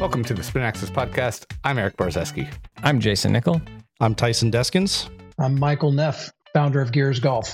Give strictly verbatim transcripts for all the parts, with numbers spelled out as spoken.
Welcome to the Spin Axis Podcast. I'm Eric Barzeski. I'm Jason Nickel. I'm Tyson Deskins. I'm Michael Neff, founder of Gears Golf.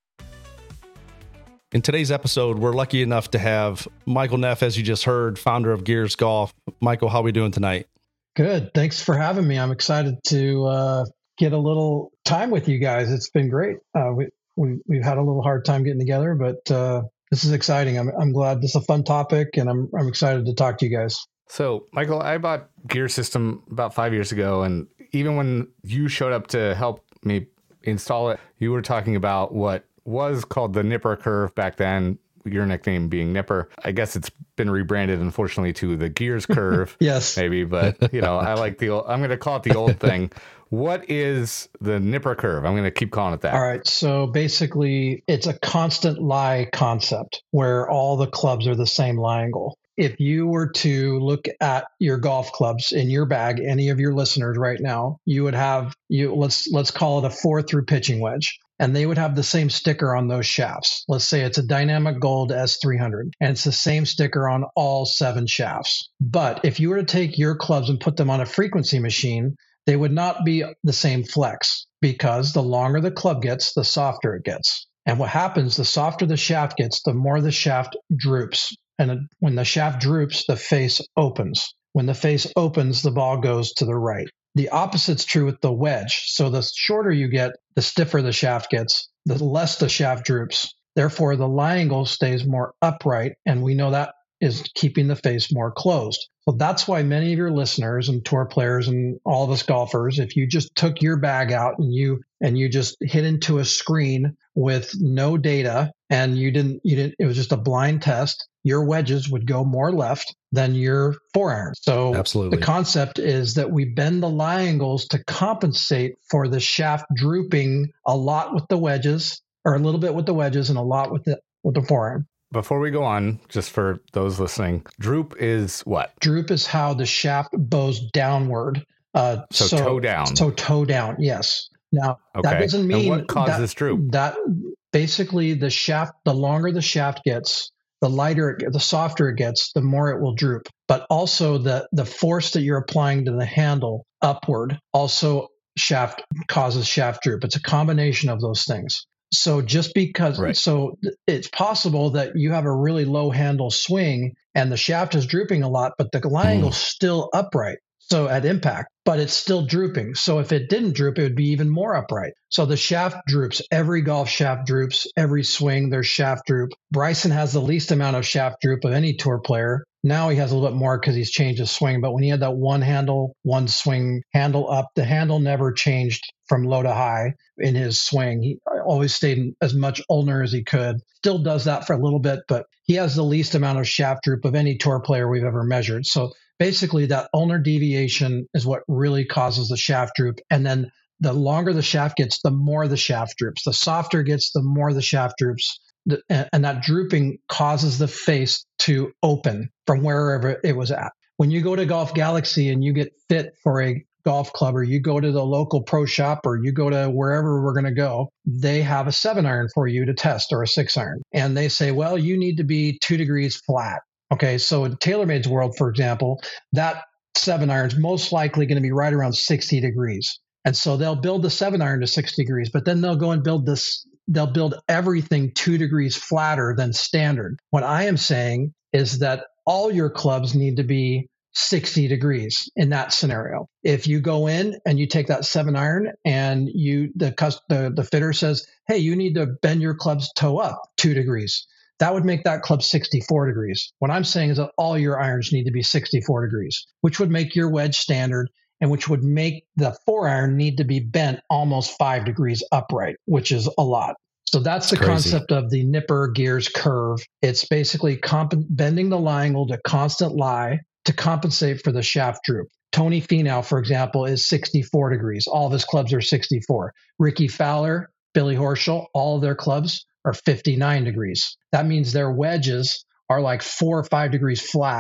In today's episode, we're lucky enough to have Michael Neff, as you just heard, founder of Gears Golf. Michael, how are we doing tonight? Good. Thanks for having me. I'm excited to uh, get a little time with you guys. It's been great. Uh, we, we, we've had a little hard time getting together, but uh, this is exciting. I'm, I'm glad this is a fun topic, and I'm, I'm excited to talk to you guys. So, Michael, I bought Gear System about five years ago, and even when you showed up to help me install it, you were talking about what was called the Nipper curve back then, your nickname being Nipper. I guess it's been rebranded, unfortunately, to the Gears curve. Yes. Maybe, but, you know, I like the old, I'm going to call it the old thing. What is the Nipper curve? I'm going to keep calling it that. All right. So basically, it's a constant lie concept where all the clubs are the same lie angle. If you were to look at your golf clubs in your bag, any of your listeners right now, you would have you let's let's call it a four through pitching wedge, and they would have the same sticker on those shafts. Let's say it's a Dynamic Gold S three hundred, and it's the same sticker on all seven shafts. But if you were to take your clubs and put them on a frequency machine, they would not be the same flex, because the longer the club gets, the softer it gets. And what happens, the softer the shaft gets, the more the shaft droops. And when the shaft droops, the face opens. When the face opens, the ball goes to the right. The opposite's true with the wedge. So the shorter you get, the stiffer the shaft gets, the less the shaft droops. Therefore, the lie angle stays more upright, and we know that is keeping the face more closed. So that's why many of your listeners and tour players and all of us golfers, if you just took your bag out and you and you just hit into a screen with no data, and you didn't you didn't it was just a blind test, your wedges would go more left than your four iron. So Absolutely. The concept is that we bend the lie angles to compensate for the shaft drooping a lot with the wedges, or a little bit with the wedges and a lot with the with the four iron. Before we go on, just for those listening, droop is what? Droop is how the shaft bows downward. Uh, so, so toe down. So toe down, yes. Now, okay. that doesn't mean and what causes that, droop? That basically the shaft, the longer the shaft gets, the lighter, it, the softer it gets, the more it will droop. But also the the force that you're applying to the handle upward also shaft causes shaft droop. It's a combination of those things. So just because, right. so it's possible that you have a really low handle swing and the shaft is drooping a lot, but the lie angle's still upright. So at impact, but it's still drooping. So if it didn't droop, it would be even more upright. So the shaft droops. Every golf shaft droops. Every swing, there's shaft droop. Bryson has the least amount of shaft droop of any tour player. Now he has a little bit more because he's changed his swing. But when he had that one handle, one swing, handle up, the handle never changed from low to high in his swing. He always stayed in as much ulnar as he could. Still does that for a little bit, but he has the least amount of shaft droop of any tour player we've ever measured. So basically that ulnar deviation is what really causes the shaft droop. And then the longer the shaft gets, the more the shaft droops. The softer it gets, the more the shaft droops. And that drooping causes the face to open from wherever it was at. When you go to Golf Galaxy and you get fit for a golf club, or you go to the local pro shop, or you go to wherever we're going to go, they have a seven iron for you to test, or a six iron. And they say, well, you need to be two degrees flat. Okay, so in TaylorMade's world, for example, that seven iron is most likely going to be right around sixty degrees. And so they'll build the seven iron to six degrees, but then they'll go and build this, they'll build everything two degrees flatter than standard. What I am saying is that all your clubs need to be sixty degrees in that scenario. If you go in and you take that seven iron and you the the, the fitter says, hey, you need to bend your club's toe up two degrees. That would make that club sixty-four degrees. What I'm saying is that all your irons need to be sixty-four degrees, which would make your wedge standard, and which would make the four iron need to be bent almost five degrees upright, which is a lot. So that's the Crazy. concept of the Nipper Gears curve. It's basically comp- bending the lie angle to constant lie to compensate for the shaft droop. Tony Finau, for example, is sixty-four degrees. All of his clubs are sixty-four. Ricky Fowler, Billy Horschel, all of their clubs are fifty-nine degrees. That means their wedges are like four or five degrees flat,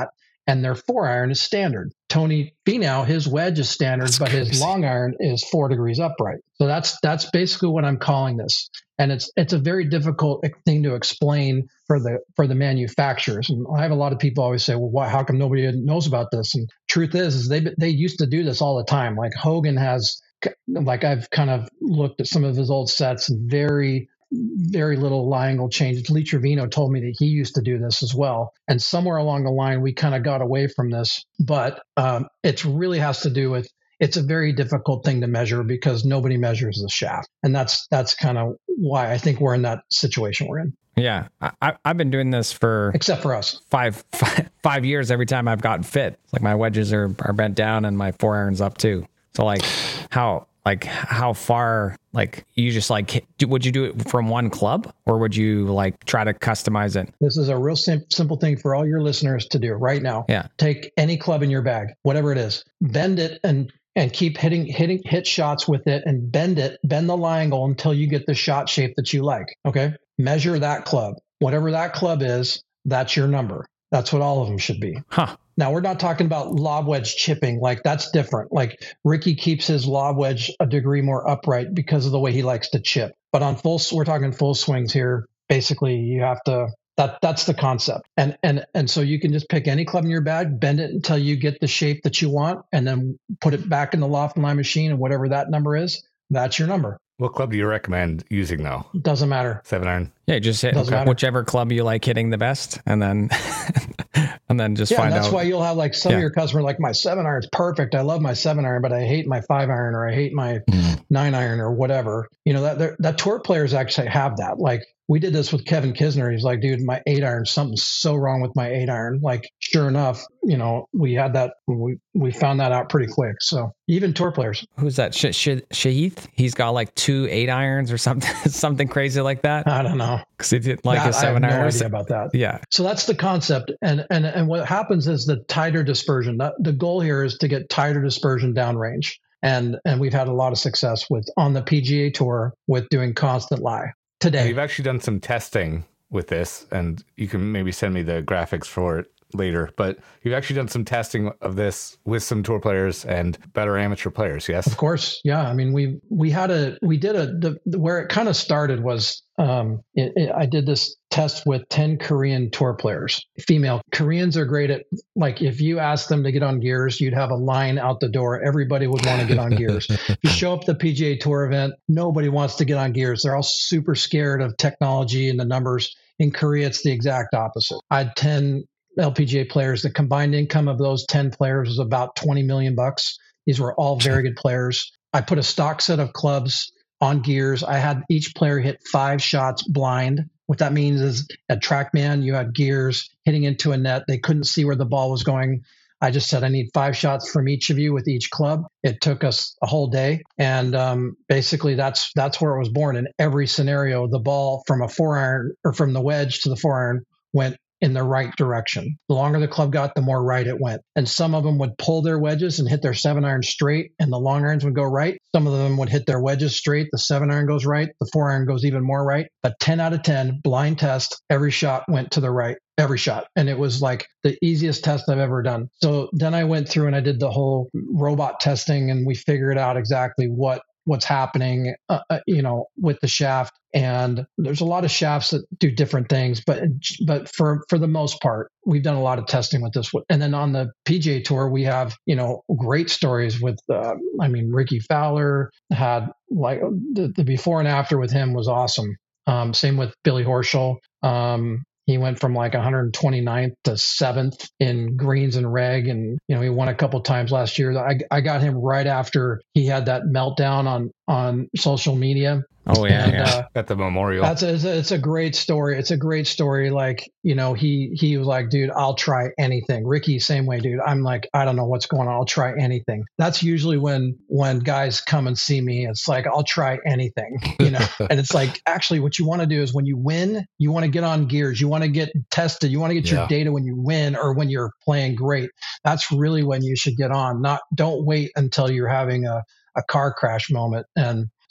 and their four iron is standard. Tony Finau, his wedge is standard, that's but crazy. His long iron is four degrees upright. So that's that's basically what I'm calling this. And it's it's a very difficult thing to explain for the for the manufacturers. And I have a lot of people always say, well, why, how come nobody knows about this? And truth is, is they they used to do this all the time. Like Hogan has, like I've kind of looked at some of his old sets and very very little lie angle changes. Lee Trevino told me that he used to do this as well. And somewhere along the line, we kind of got away from this. But um, it really has to do with, it's a very difficult thing to measure because nobody measures the shaft. And that's that's kind of why I think we're in that situation we're in. Yeah. I, I've been doing this for... Except for us. Five, five, five years every time I've gotten fit. Like my wedges are, are bent down and my four irons up too. So like how... Like how far, like you just like, would you do it from one club or would you like try to customize it? This is a real sim- simple thing for all your listeners to do right now. Yeah. Take any club in your bag, whatever it is, bend it and, and keep hitting, hitting, hit shots with it and bend it, bend the lie angle until you get the shot shape that you like. Okay. Measure that club, whatever that club is, that's your number. That's what all of them should be. Huh. Now, we're not talking about lob wedge chipping. Like, that's different. Like, Ricky keeps his lob wedge a degree more upright because of the way he likes to chip. But on full, we're talking full swings here. Basically, you have to, that that's the concept. And and and so you can just pick any club in your bag, bend it until you get the shape that you want, and then put it back in the loft and line machine, and whatever that number is, that's your number. What club do you recommend using, though? Doesn't matter. Seven iron? Yeah, just hit okay. whichever club you like hitting the best, and then and then just yeah, find out. Yeah, that's why you'll have like some yeah. of your customers like, my seven iron's perfect. I love my seven iron, but I hate my five iron or I hate my mm. nine iron or whatever. You know, that that tour players actually have that. Like, we did this with Kevin Kisner. He's like, dude, my eight iron, something's so wrong with my eight iron. Like, sure enough, you know, we had that, we, we found that out pretty quick. So even tour players. Who's that? Sh- Sh- Shahith? He's got like two eight irons or something, something crazy like that. I don't know. Because he did like that, a seven I have iron. no idea about that. Yeah. So that's the concept. And, and, and what happens is the tighter dispersion. The, the goal here is to get tighter dispersion downrange. And, and we've had a lot of success with on the P G A Tour with doing constant lie. Today. You've actually done some testing with this, and you can maybe send me the graphics for it later, but you've actually done some testing of this with some tour players and better amateur players. Yes, of course. Yeah. I mean, we, we had a, we did a, the, the where it kind of started was, um, it, it, I did this test with ten Korean tour players, female. Koreans are great at, like, if you ask them to get on gears, you'd have a line out the door. Everybody would want to get on gears. If you show up at the P G A Tour event, nobody wants to get on gears. They're all super scared of technology and the numbers. In Korea, it's the exact opposite. I had ten L P G A players. The combined income of those ten players was about twenty million bucks. These were all very good players. I put a stock set of clubs on gears. I had each player hit five shots blind. What that means is at TrackMan, you had gears hitting into a net. They couldn't see where the ball was going. I just said, I need five shots from each of you with each club. It took us a whole day. And um, basically that's that's where it was born. In every scenario, the ball from a four iron or from the wedge to the four iron went in the right direction. The longer the club got, the more right it went. And some of them would pull their wedges and hit their seven iron straight, and the long irons would go right. Some of them would hit their wedges straight. The seven iron goes right. The four iron goes even more right. But ten out of ten, blind test, every shot went to the right. Every shot. And it was like the easiest test I've ever done. So then I went through and I did the whole robot testing, and we figured out exactly what what's happening, uh, uh, you know, with the shaft. And there's a lot of shafts that do different things, but but for for the most part, we've done a lot of testing with this. And then on the P G A Tour, we have, you know, great stories with, uh, I mean, Ricky Fowler had like the, the before and after with him was awesome. Um, same with Billy Horschel. Um, He went from like one hundred twenty-ninth to seventh in greens and reg. And, you know, he won a couple times last year. I, I got him right after he had that meltdown on, on social media. Oh, yeah. And, yeah. Uh, at the memorial. That's a, it's, a, it's a great story. It's a great story. Like, you know, he, he was like, dude, I'll try anything. Ricky, same way, dude. I'm like, I don't know what's going on. I'll try anything. That's usually when, when guys come and see me, it's like, I'll try anything, you know? And it's like, actually what you want to do is when you win, you want to get on gears. You want to get tested. You want to get yeah. your data when you win or when you're playing great. That's really when you should get on. Not, don't wait until you're having a, a car crash moment. And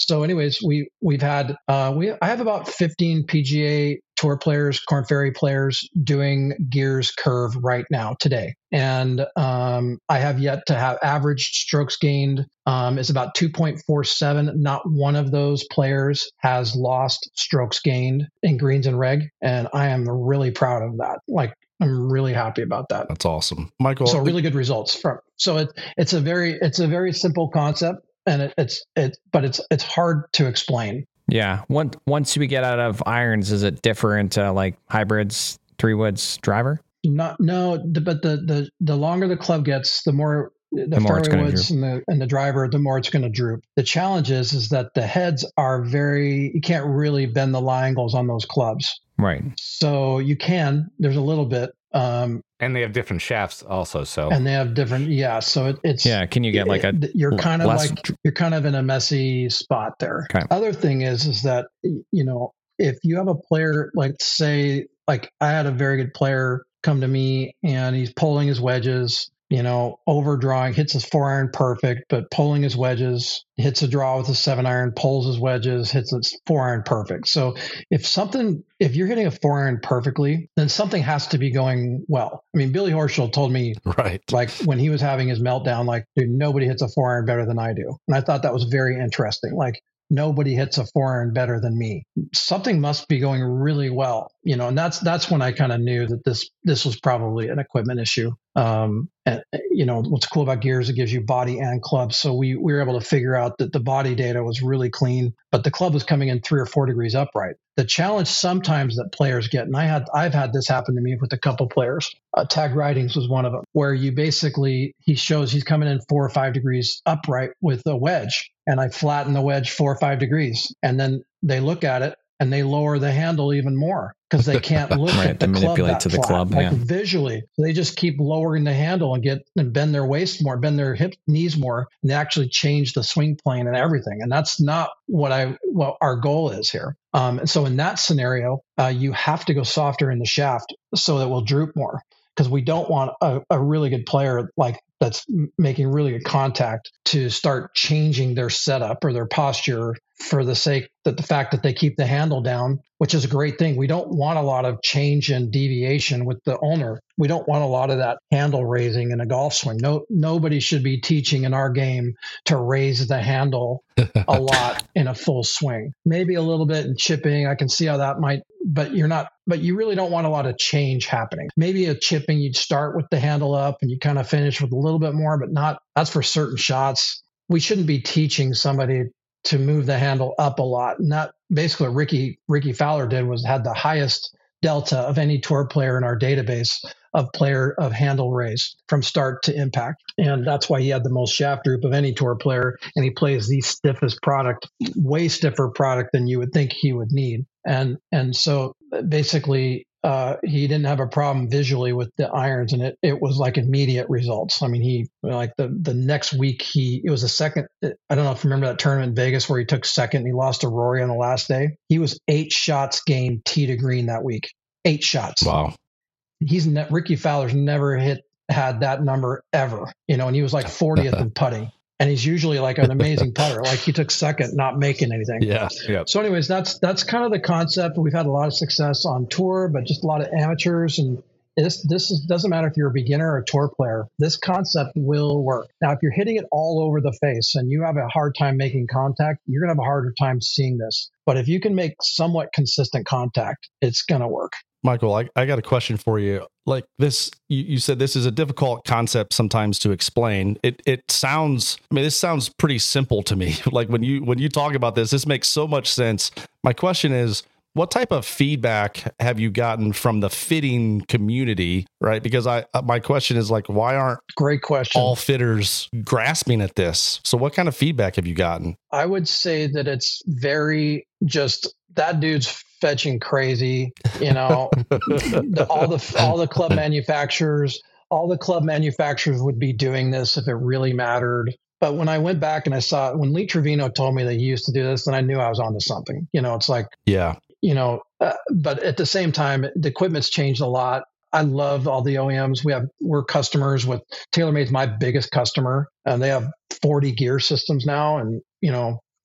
So, anyways, we we've had uh, we I have about fifteen P G A Tour players, Korn Ferry players doing Gears Curve right now today, and um, I have yet to have average strokes gained um, is about two point four seven. Not one of those players has lost strokes gained in greens and reg, and I am really proud of that. Like. I'm really happy about that. That's awesome, Michael. So really good results from. So it it's a very it's a very simple concept, and it, it's it but it's it's hard to explain. Yeah. Once once we get out of irons, is it different uh, like hybrids, three woods, driver? Not no, but the the the longer the club gets, the more the, The more it's fairway gonna woods and the and the driver, the more it's going to droop. The challenge is is that the heads are very you can't really bend the lie angles on those clubs. Right. So you can. There's a little bit. Um, And they have different shafts also. So and they have different, yeah. So it, it's Yeah. Can you get like a it- you're kind of less- like you're kind of in a messy spot there. Okay. Other thing is is that you know if you have a player like say like I had a very good player come to me and he's pulling his wedges, you know, overdrawing, hits his four iron perfect, but pulling his wedges, hits a draw with a seven iron, pulls his wedges, hits his four iron perfect. So if something, if you're hitting a four iron perfectly, then something has to be going well. I mean, Billy Horschel told me Right. like when he was having his meltdown, like, dude, nobody hits a four iron better than I do. And I thought that was very interesting. Like, nobody hits a four iron better than me. Something must be going really well, you know, and that's that's when I kind of knew that this this was probably an equipment issue. Um, and you know, what's cool about Gears, it gives you body and club. So we, we were able to figure out that the body data was really clean, but the club was coming in three or four degrees upright. The challenge sometimes that players get, and I had I've had this happen to me with a couple players. Uh, Tag Ridings was one of them, where you basically he shows he's coming in four or five degrees upright with a wedge, and I flatten the wedge four or five degrees, and then they look at it and they lower the handle even more because they can't look Right, at the to club manipulate that to the flat. club, like yeah. visually. They just keep lowering the handle and get and bend their waist more, bend their hip knees more, and they actually change the swing plane and everything. And that's not what I what our goal is here. Um, and so in that scenario, uh, you have to go softer in the shaft so that it will droop more, because we don't want a, a really good player like that's making really good contact to start changing their setup or their posture for the sake that the fact that they keep the handle down, which is a great thing. We don't want a lot of change and deviation with the owner. We don't want a lot of that handle raising in a golf swing. No, nobody should be teaching in our game to raise the handle a lot in a full swing. Maybe a little bit in chipping. I can see how that might, but you're not, but you really don't want a lot of change happening. Maybe a chipping, you'd start with the handle up and you kind of finish with a little bit more, but not, that's for certain shots. We shouldn't be teaching somebody to move the handle up a lot. And that basically what Ricky, Ricky Fowler did was had the highest delta of any tour player in our database of player of handle raise from start to impact. And that's why he had the most shaft droop of any tour player. And he plays the stiffest product, way stiffer product than you would think he would need. And, and so basically, Uh, he didn't have a problem visually with the irons, and it, it was like immediate results. I mean, he like the, the next week, he it was a second. I don't know if you remember that tournament in Vegas where he took second and he lost to Rory on the last day. He was eight shots gained tee to green that week. Eight shots. Wow. He's ne- Ricky Fowler's never hit had that number ever, you know, and he was like fortieth in putting. And he's usually like an amazing putter. Like he took second, not making anything. Yeah. yeah. So anyways, that's that's kind of the concept. We've had a lot of success on tour, but just a lot of amateurs. And this this is, doesn't matter if you're a beginner or a tour player. This concept will work. Now, if you're hitting it all over the face and you have a hard time making contact, you're going to have a harder time seeing this. But if you can make somewhat consistent contact, it's going to work. Michael, I, I got a question for you. Like this, you, you said this is a difficult concept sometimes to explain. It it sounds, I mean, this sounds pretty simple to me. Like when you when you talk about this, this makes so much sense. My question is, what type of feedback have you gotten from the fitting community, right? Because I my question is like, why aren't Great question. all fitters grasping at this? So what kind of feedback have you gotten? I would say that it's very just that dude's fetching crazy, you know, the, all the all the club manufacturers, all the club manufacturers would be doing this if it really mattered. But when I went back and I saw when Lee Trevino told me that he used to do this, then I knew I was onto something. You know, it's like, Yeah. you know, uh, but at the same time, the equipment's changed a lot. I love all the O E Ms. We have, we're customers with TaylorMade's my biggest customer, and they have forty gear systems now. And, you know,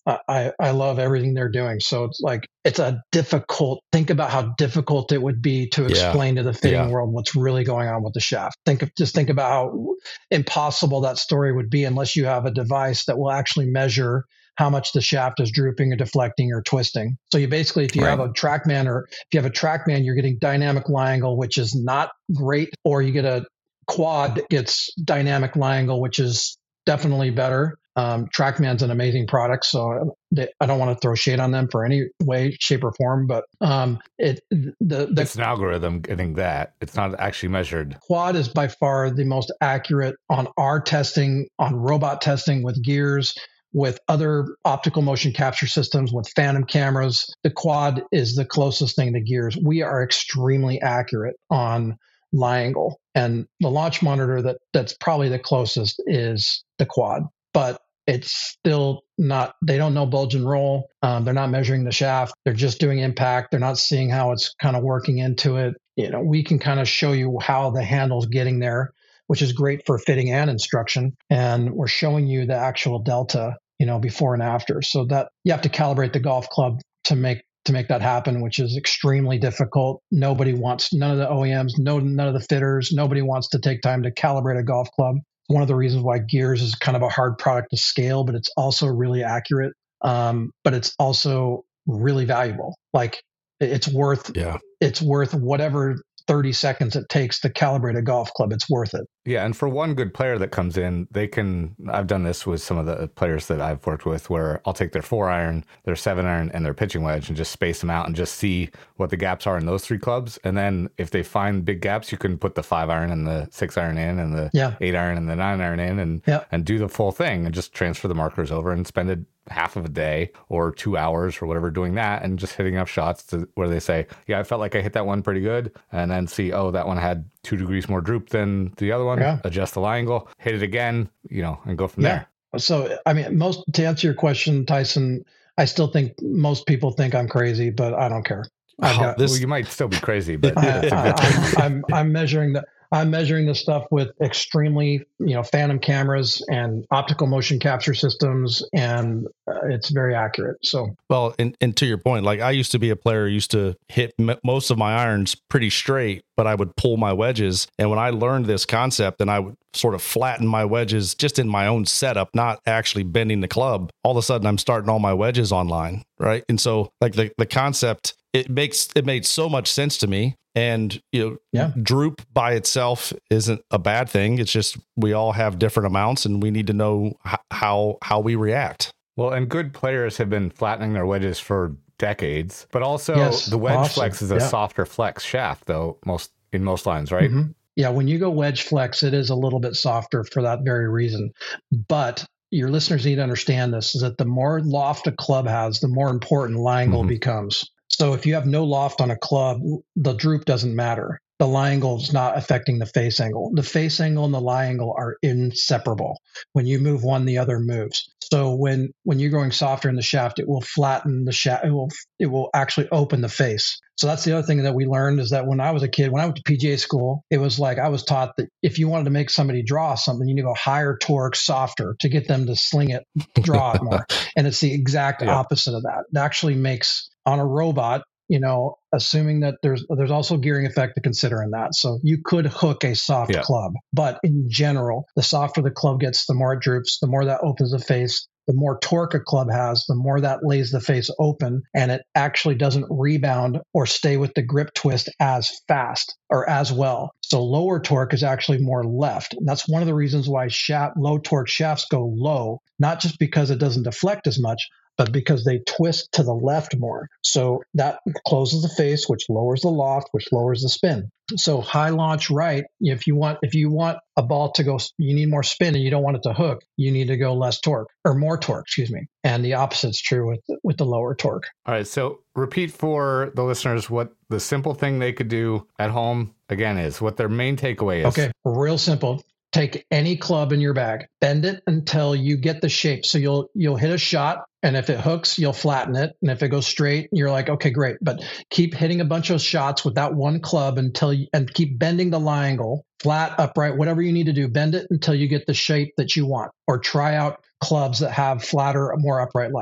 I, I love everything they're doing. So it's like, it's a difficult, think about how difficult it would be to explain yeah. to the fitting yeah. world what's really going on with the shaft. Think of, just think about how impossible that story would be unless you have a device that will actually measure how much the shaft is drooping or deflecting or twisting. So you basically, if you right. have a TrackMan or if you have a TrackMan, you're getting dynamic lie angle, which is not great, or you get a quad that gets dynamic lie angle, which is definitely better. Um, TrackMan's an amazing product, so they, I don't want to throw shade on them for any way, shape, or form. But um, it the, the it's an algorithm getting that. It's not actually measured. Quad is by far the most accurate on our testing, on robot testing with gears, with other optical motion capture systems, with phantom cameras. The quad is the closest thing to gears. We are extremely accurate on lie angle, and the launch monitor that that's probably the closest is the quad, but it's still not, they don't know bulge and roll. Um, they're not measuring the shaft. They're just doing impact. They're not seeing how it's kind of working into it. You know, we can kind of show you how the handle's getting there, which is great for fitting and instruction. And we're showing you the actual delta, you know, before and after. So that you have to calibrate the golf club to make to make that happen, which is extremely difficult. Nobody wants, none of the O E Ms, no, none of the fitters, nobody wants to take time to calibrate a golf club. One of the reasons why gears is kind of a hard product to scale, but it's also really accurate. Um, but it's also really valuable. Like it's worth, yeah. it's worth whatever thirty seconds it takes to calibrate a golf club. It's worth it. Yeah. And for one good player that comes in, they can, I've done this with some of the players that I've worked with where I'll take their four iron, their seven iron, and their pitching wedge and just space them out and just see what the gaps are in those three clubs. And then if they find big gaps, you can put the five iron and the six iron in and the yeah. eight iron and the nine iron in and, yeah. and do the full thing and just transfer the markers over and spend it half of a day or two hours or whatever doing that and just hitting up shots to where they say, yeah, I felt like I hit that one pretty good. And then see, oh, that one had two degrees more droop than the other one. Yeah. Adjust the lie angle, hit it again, you know, and go from yeah. there. So, I mean, most to answer your question, Tyson, I still think most people think I'm crazy, but I don't care. Oh, got, this, well, you might still be crazy, but I, I, I'm, I'm, I'm measuring the, I'm measuring this stuff with extremely, you know, phantom cameras and optical motion capture systems, and uh, it's very accurate. So, well, and, and to your point, like I used to be a player, who used to hit m- most of my irons pretty straight, but I would pull my wedges. And when I learned this concept and I would sort of flatten my wedges just in my own setup, not actually bending the club, all of a sudden I'm starting all my wedges online, right? And so like the, the concept, it makes, it made so much sense to me. And, you know, yeah. droop by itself isn't a bad thing. It's just we all have different amounts and we need to know h- how how we react. Well, and good players have been flattening their wedges for decades, but also yes, the wedge awesome. flex is a yeah. softer flex shaft, though, most in most lines, right? Mm-hmm. Yeah, when you go wedge flex, it is a little bit softer for that very reason. But your listeners need to understand this, is that the more loft a club has, the more important lie angle mm-hmm. becomes. So if you have no loft on a club, the droop doesn't matter. The lie angle is not affecting the face angle. The face angle and the lie angle are inseparable. When you move one, the other moves. So when when you're going softer in the shaft, it will flatten the shaft. It will it will actually open the face. So that's the other thing that we learned, is that when I was a kid, when I went to P G A school, it was like I was taught that if you wanted to make somebody draw something, you need to go higher torque, softer to get them to sling it, draw it more. And it's the exact yeah. opposite of that. It actually makes on a robot, you know, assuming that there's there's also gearing effect to consider in that. So you could hook a soft yeah. club, but in general, the softer the club gets, the more it droops, the more that opens the face. The more torque a club has, the more that lays the face open, and it actually doesn't rebound or stay with the grip twist as fast or as well. So lower torque is actually more left. And that's one of the reasons why shaft, low torque shafts go low, not just because it doesn't deflect as much, but because they twist to the left more. So that closes the face, which lowers the loft, which lowers the spin. So high launch right, if you want if you want a ball to go, you need more spin and you don't want it to hook, you need to go less torque or more torque, excuse me. And the opposite's true with with the lower torque. All right, so repeat for the listeners what the simple thing they could do at home again is, what their main takeaway is. Okay, real simple. Take any club in your bag, bend it until you get the shape. So you'll you'll hit a shot, and if it hooks, you'll flatten it. And if it goes straight, you're like, okay, great. But keep hitting a bunch of shots with that one club until you, and keep bending the lie angle, flat, upright, whatever you need to do. Bend it until you get the shape that you want, or try out clubs that have flatter, more upright lies.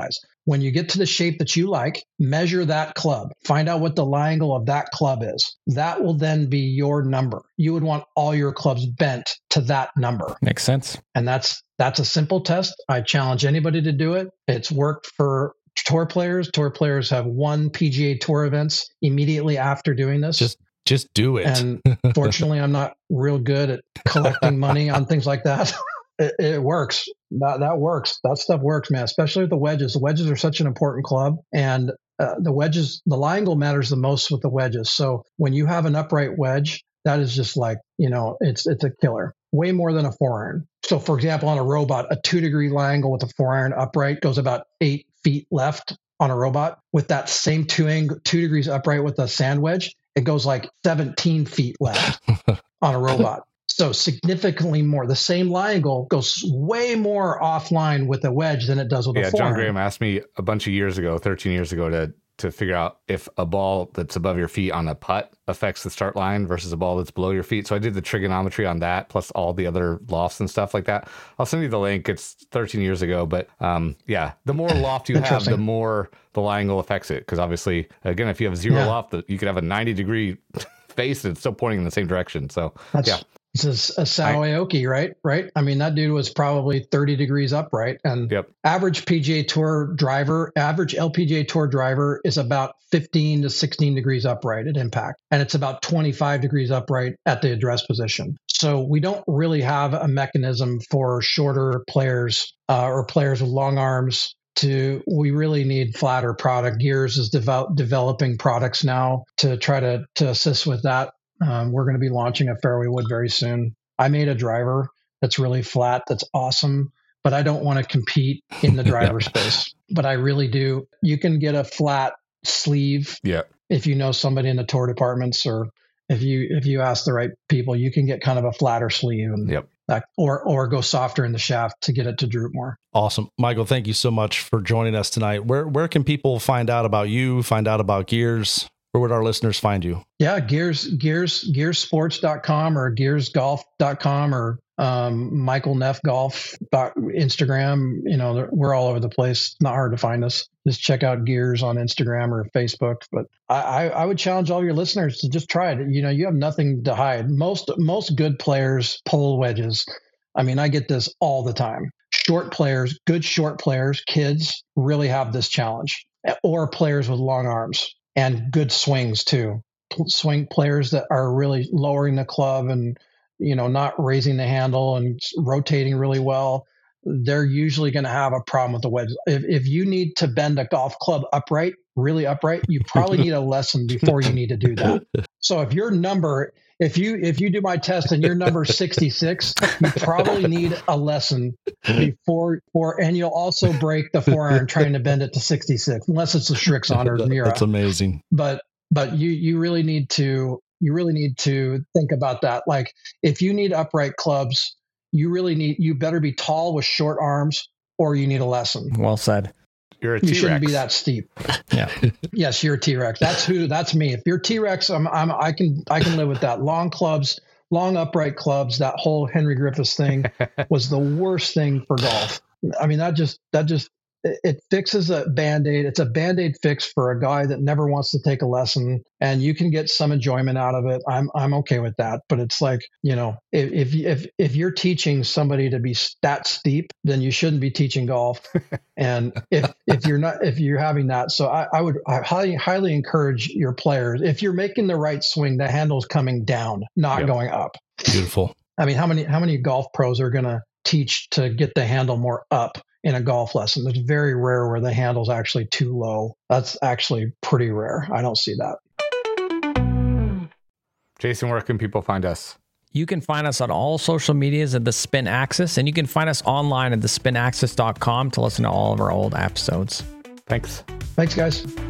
When you get to the shape that you like, measure that club. Find out what the lie angle of that club is. That will then be your number. You would want all your clubs bent to that number. Makes sense. And that's that's a simple test. I challenge anybody to do it. It's worked for tour players. Tour players have won P G A Tour events immediately after doing this. Just just do it. And fortunately, I'm not real good at collecting money on things like that. It, it works. That that works. That stuff works, man. Especially with the wedges. The wedges are such an important club, and uh, the wedges, the lie angle matters the most with the wedges. So when you have an upright wedge, that is just like, you know, it's it's a killer. Way more than a four iron. So, for example, on a robot, a two degree lie angle with a four iron upright goes about eight feet left on a robot. With that same two angle, two degrees upright with a sand wedge, it goes like seventeen feet left on a robot. So significantly more. The same lie angle goes way more offline with a wedge than it does with yeah, a four John iron. Graham asked me a bunch of years ago, thirteen years ago, to to figure out if a ball that's above your feet on a putt affects the start line versus a ball that's below your feet. So I did the trigonometry on that, plus all the other lofts and stuff like that. I'll send you the link. It's thirteen years ago, but um, yeah, the more loft you have, the more the lie angle affects it. Because obviously, again, if you have zero Yeah. loft, you could have a ninety degree face and it's still pointing in the same direction. So That's, yeah. It's a, a Sao Aoki, right? Right. I mean, that dude was probably thirty degrees upright, and Yep. average P G A Tour driver, average L P G A Tour driver is about fifteen to sixteen degrees upright at impact, and it's about twenty-five degrees upright at the address position. So we don't really have a mechanism for shorter players uh, or players with long arms. To we really need flatter product. Gears is develop, developing products now to try to to assist with that. Um, we're going to be launching a fairway wood very soon. I made a driver that's really flat, that's awesome, but I don't want to compete in the driver space. But I really do. You can get a flat sleeve Yeah. if you know somebody in the tour departments, or if you if you ask the right people, you can get kind of a flatter sleeve and Yep. that, or or go softer in the shaft to get it to droop more. Awesome. Michael, thank you so much for joining us tonight. Where where can people find out about you, find out about Gears? Where would our listeners find you? Yeah, Gears, Gears, gears sports dot com or gears golf dot com or um, Michael Neff Golf dot Instagram. You know, we're all over the place. Not hard to find us. Just check out Gears on Instagram or Facebook. But I, I, I would challenge all your listeners to just try it. You know, you have nothing to hide. Most most good players pull wedges. I mean, I get this all the time. Short players, good short players, kids really have this challenge, or players with long arms. And good swings too. Swing players that are really lowering the club and, you know, not raising the handle and rotating really well. They're usually going to have a problem with the wedge. If, if you need to bend a golf club upright, really upright, you probably need a lesson before you need to do that. So if your number, if you if you do my test and your number is sixty-six, you probably need a lesson before, or and you'll also break the four iron trying to bend it to sixty-six, unless it's a Srixon or Mira. That's amazing. But but you you really need to you really need to think about that. Like if you need upright clubs, you really need you better be tall with short arms, or you need a lesson. Well said. You're a You T-Rex. shouldn't be that steep. Yeah. Yes, you're a T-Rex. That's who. That's me. If you're T-Rex, I'm, I'm. I can. I can live with that. Long clubs, long upright clubs. That whole Henry Griffiths thing was the worst thing for golf. I mean, that just. That just. It, it fixes a Band-Aid. It's a Band-Aid fix for a guy that never wants to take a lesson, and you can get some enjoyment out of it. I'm. I'm okay with that. But it's like, you know, if if if, if you're teaching somebody to be that steep, then you shouldn't be teaching golf. And if if you're not if you're having that, so I, I would I highly highly encourage your players, if you're making the right swing, the handle's coming down, not Yep. going up. Beautiful. I mean, how many how many golf pros are going to teach to get the handle more up in a golf lesson? It's very rare where the handle's actually too low. That's actually pretty rare. I don't see that. Jason, where can people find us? You can find us on all social medias at The Spin Axis, and you can find us online at the spin axis dot com to listen to all of our old episodes. Thanks. Thanks, guys.